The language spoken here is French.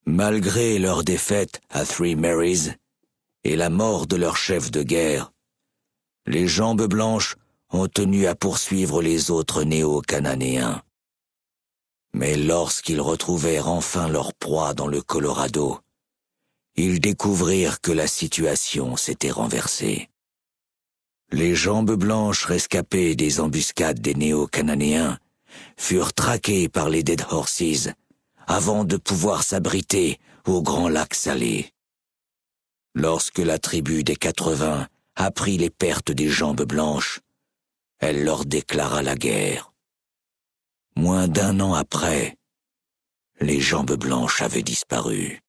Malgré leur défaite à Three Marys et la mort de leur chef de guerre, les Jambes Blanches ont tenu à poursuivre les autres néo-cananéens. Mais lorsqu'ils retrouvèrent enfin leur proie dans le Colorado, ils découvrirent que la situation s'était renversée. Les Jambes Blanches rescapés des embuscades des néo-cananéens furent traqués par les Dead Horses avant de pouvoir s'abriter au Grand Lac Salé. Lorsque la tribu des 80 apprit les pertes des Jambes Blanches, elle leur déclara la guerre. Moins d'1 an après, les Jambes Blanches avaient disparu.